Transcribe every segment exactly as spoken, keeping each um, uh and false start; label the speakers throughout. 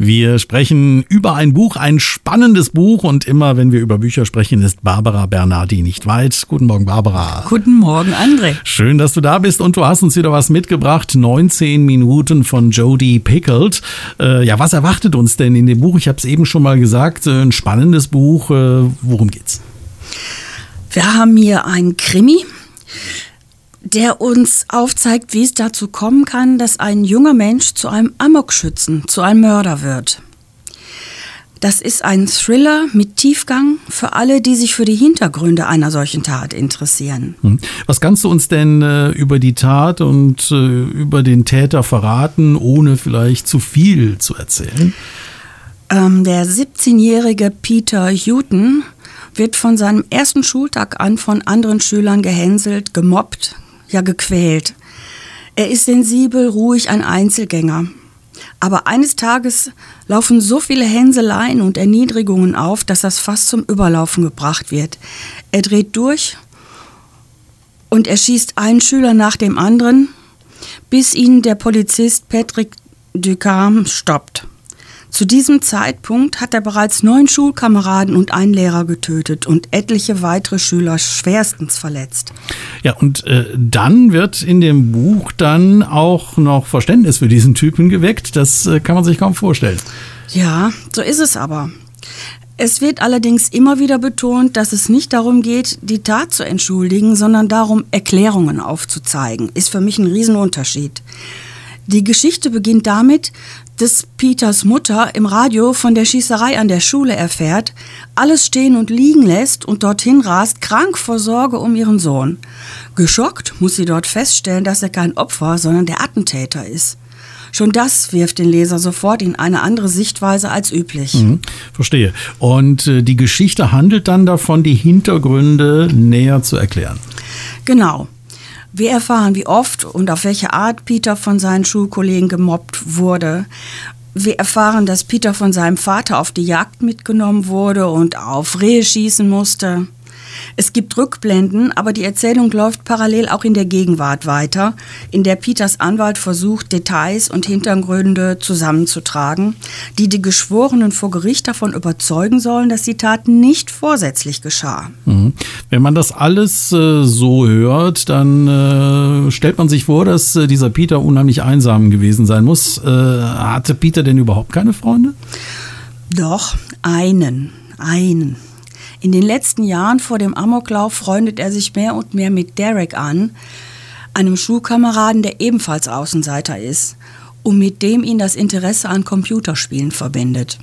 Speaker 1: Wir sprechen über ein Buch, ein spannendes Buch, und immer, wenn wir über Bücher sprechen, ist Barbara Bernardi nicht weit. Guten Morgen, Barbara.
Speaker 2: Guten Morgen, André.
Speaker 1: Schön, dass du da bist, und du hast uns wieder was mitgebracht. neunzehn Minuten von Jodi Picoult. Äh, ja, was erwartet uns denn in dem Buch? Ich habe es eben schon mal gesagt, ein spannendes Buch. Äh, worum geht's?
Speaker 2: Wir haben hier einen Krimi, der uns aufzeigt, wie es dazu kommen kann, dass ein junger Mensch zu einem Amokschützen, zu einem Mörder wird. Das ist ein Thriller mit Tiefgang für alle, die sich für die Hintergründe einer solchen Tat interessieren.
Speaker 1: Was kannst du uns denn äh, über die Tat und äh, über den Täter verraten, ohne vielleicht zu viel zu erzählen?
Speaker 2: Ähm, der siebzehnjährige Peter Houghton wird von seinem ersten Schultag an von anderen Schülern gehänselt, gemobbt, ja gequält. Er ist sensibel, ruhig, ein Einzelgänger. Aber eines Tages laufen so viele Hänseleien und Erniedrigungen auf, dass das fast zum Überlaufen gebracht wird. Er dreht durch und er schießt einen Schüler nach dem anderen, bis ihn der Polizist Patrick Ducharme stoppt. Zu diesem Zeitpunkt hat er bereits neun Schulkameraden und einen Lehrer getötet und etliche weitere Schüler schwerstens verletzt.
Speaker 1: Ja, und äh, dann wird in dem Buch dann auch noch Verständnis für diesen Typen geweckt. Das äh, kann man sich kaum vorstellen.
Speaker 2: Ja, so ist es aber. Es wird allerdings immer wieder betont, dass es nicht darum geht, die Tat zu entschuldigen, sondern darum, Erklärungen aufzuzeigen. Ist für mich ein Riesenunterschied. Die Geschichte beginnt damit, dass Peters Mutter im Radio von der Schießerei an der Schule erfährt, alles stehen und liegen lässt und dorthin rast, krank vor Sorge um ihren Sohn. Geschockt muss sie dort feststellen, dass er kein Opfer, sondern der Attentäter ist. Schon das wirft den Leser sofort in eine andere Sichtweise als üblich.
Speaker 1: Mhm, verstehe. Und äh, die Geschichte handelt dann davon, die Hintergründe näher zu erklären.
Speaker 2: Genau. Wir erfahren, wie oft und auf welche Art Peter von seinen Schulkollegen gemobbt wurde. Wir erfahren, dass Peter von seinem Vater auf die Jagd mitgenommen wurde und auf Rehe schießen musste. Es gibt Rückblenden, aber die Erzählung läuft parallel auch in der Gegenwart weiter, in der Peters Anwalt versucht, Details und Hintergründe zusammenzutragen, die die Geschworenen vor Gericht davon überzeugen sollen, dass die Tat nicht vorsätzlich geschah.
Speaker 1: Mhm. Wenn man das alles äh, so hört, dann äh, stellt man sich vor, dass äh, dieser Peter unheimlich einsam gewesen sein muss. Äh, hatte Peter denn überhaupt keine Freunde?
Speaker 2: Doch, einen, einen. In den letzten Jahren vor dem Amoklauf freundet er sich mehr und mehr mit Derek an, einem Schulkameraden, der ebenfalls Außenseiter ist und mit dem ihn das Interesse an Computerspielen verbindet.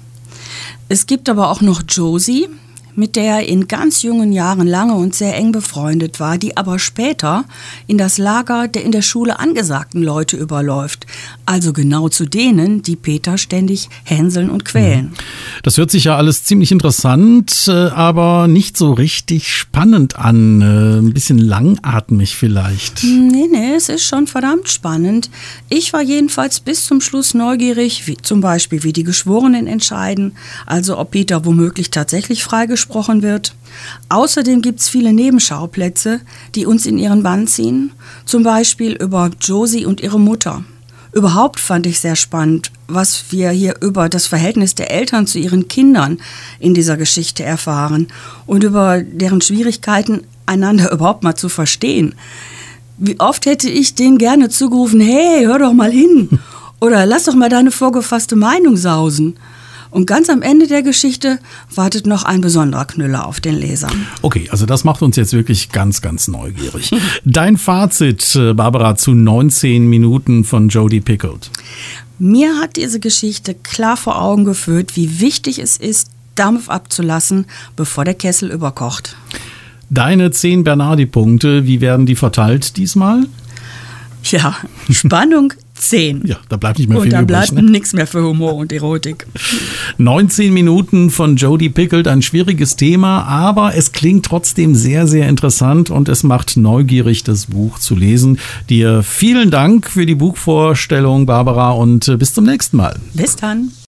Speaker 2: Es gibt aber auch noch Josie, mit der er in ganz jungen Jahren lange und sehr eng befreundet war, die aber später in das Lager der in der Schule angesagten Leute überläuft. Also genau zu denen, die Peter ständig hänseln und quälen.
Speaker 1: Das hört sich ja alles ziemlich interessant, aber nicht so richtig spannend an. Ein bisschen langatmig vielleicht.
Speaker 2: Nee, nee, es ist schon verdammt spannend. Ich war jedenfalls bis zum Schluss neugierig, wie zum Beispiel, wie die Geschworenen entscheiden, also ob Peter womöglich tatsächlich freigesprochen wird. Außerdem gibt es viele Nebenschauplätze, die uns in ihren Bann ziehen, zum Beispiel über Josie und ihre Mutter. Überhaupt fand ich sehr spannend, was wir hier über das Verhältnis der Eltern zu ihren Kindern in dieser Geschichte erfahren und über deren Schwierigkeiten, einander überhaupt mal zu verstehen. Wie oft hätte ich denen gerne zugerufen, hey, hör doch mal hin oder lass doch mal deine vorgefasste Meinung sausen. Und ganz am Ende der Geschichte wartet noch ein besonderer Knüller auf den Leser.
Speaker 1: Okay, also das macht uns jetzt wirklich ganz, ganz neugierig. Dein Fazit, Barbara, zu neunzehn Minuten von Jodi Picoult.
Speaker 2: Mir hat diese Geschichte klar vor Augen geführt, wie wichtig es ist, Dampf abzulassen, bevor der Kessel überkocht.
Speaker 1: Deine zehn Bernardi-Punkte, wie werden die verteilt diesmal?
Speaker 2: Ja, Spannung zehn.
Speaker 1: Ja, da bleibt nicht mehr
Speaker 2: und
Speaker 1: viel
Speaker 2: da
Speaker 1: übrig.
Speaker 2: bleibt
Speaker 1: Ne?
Speaker 2: nichts mehr für Humor und Erotik.
Speaker 1: neunzehn Minuten von Jodi Picoult, ein schwieriges Thema, aber es klingt trotzdem sehr, sehr interessant und es macht neugierig, das Buch zu lesen. Dir vielen Dank für die Buchvorstellung, Barbara, und bis zum nächsten Mal.
Speaker 2: Bis dann.